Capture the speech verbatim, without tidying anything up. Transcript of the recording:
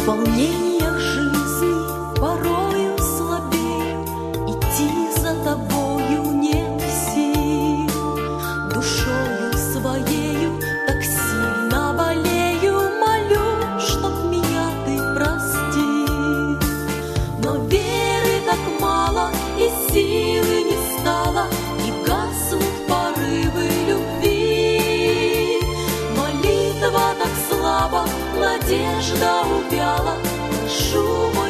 волнениях жизни порою слабею, идти за тобою нет сил. Душою своею так сильно болею, молю, чтоб меня ты простил. Но веры так мало, и силы не стало, и гаснут порывы любви. Молитва так слабо, надежда увяла, прошу, мой